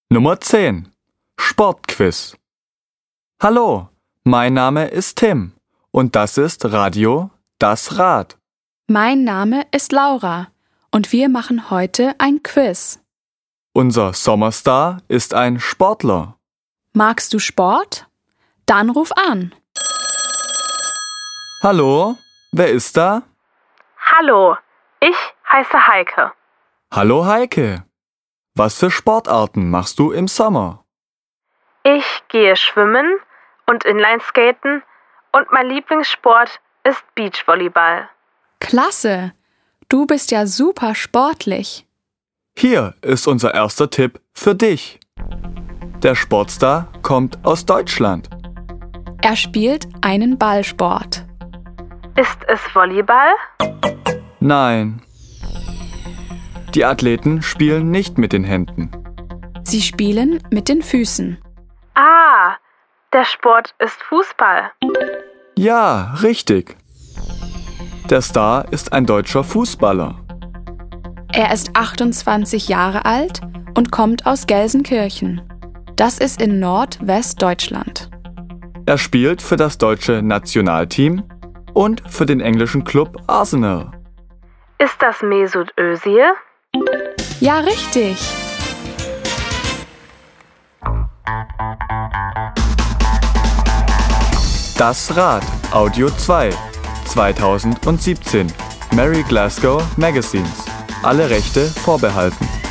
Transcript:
Nummer 10. Sportquiz. Hallo, mein Name ist Tim und das ist Radio Das Rad. Mein Name ist Laura und wir machen heute ein Quiz. Unser Sommerstar ist ein Sportler. Magst du Sport? Dann ruf an. Hallo, wer ist da? Hallo, ich heiße Heike. Hallo Heike. Was für Sportarten machst du im Sommer? Ich gehe schwimmen und Inlineskaten und mein Lieblingssport ist Beachvolleyball. Klasse, du bist ja super sportlich. Hier ist unser erster Tipp für dich. Der Sportstar kommt aus Deutschland. Er spielt einen Ballsport. Ist es Volleyball? Nein. Die Athleten spielen nicht mit den Händen. Sie spielen mit den Füßen. Ah, der Sport ist Fußball. Ja, richtig. Der Star ist ein deutscher Fußballer. Er ist 28 Jahre alt und kommt aus Gelsenkirchen. Das ist in Nordwestdeutschland. Er spielt für das deutsche Nationalteam und für den englischen Club Arsenal. Ist das Mesut Özil? Ja, richtig. Das Rad Audio 2 2017 Mary Glasgow Magazines. Alle Rechte vorbehalten.